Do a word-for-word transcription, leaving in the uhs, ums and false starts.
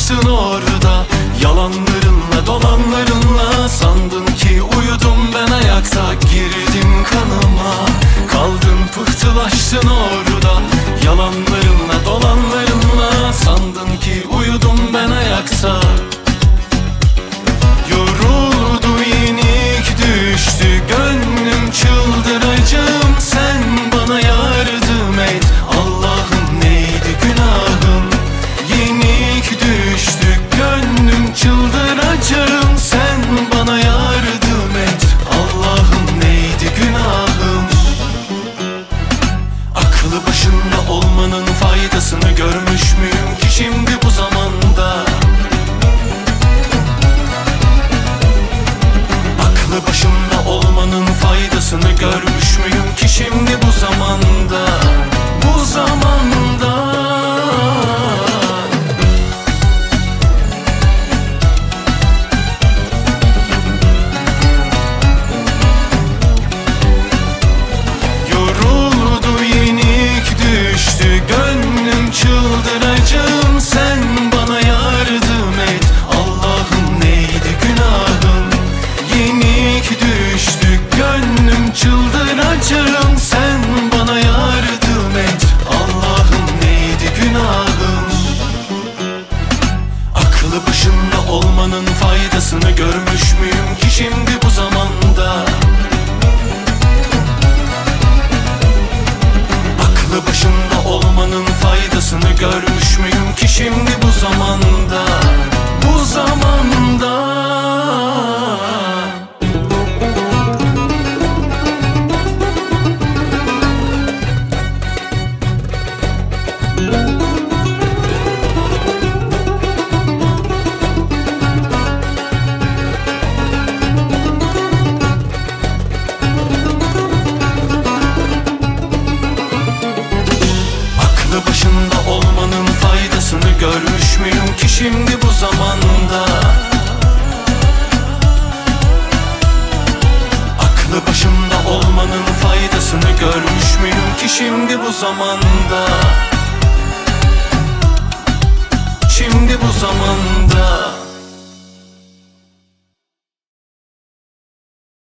pıhtılaştın orada. Yalanlarınla dolanlarınla sandın ki uyudum ben ayakta. Girdin kanıma, kaldın pıhtılaştın orada. Yalanlarınla dolanlarınla sandın ki uyudum ben ayakta. Yoruldu yenik düştü gönlüm, çıldıracağım sen bana yardım et. Allah'ım neydi günahım, yenik düştü gönlüm, çıldıracağım sen bana yardım et. Allah'ım neydi günahım. Aklı başında olmanın faydasını görmüş müyüm ki şimdi bu zamanda? Aklı başında olmanın faydasını görmüş müyüm ki şimdi bu zamanda? Bu zamanda yoruldu yenik düştü gönlüm, çıldıracağım sen bana yardım et. Allah'ım neydi günahım, yenik düştü gönlüm, çıldıracağım sen bana yardım et. Allah'ım neydi günahım. Aklı başında olmanın faydasını görmüş müyüm ki şimdi bu zamanda? Aklı başında olmanın faydasını görmüş müyüm ki şimdi bu zamanda? Bu zamanda aklı başında olmanın faydasını görmüş müyüm ki şimdi bu zamanda? Aklı başında olmanın faydasını görmüş müyüm ki şimdi bu zamanda? Şimdi bu zamanda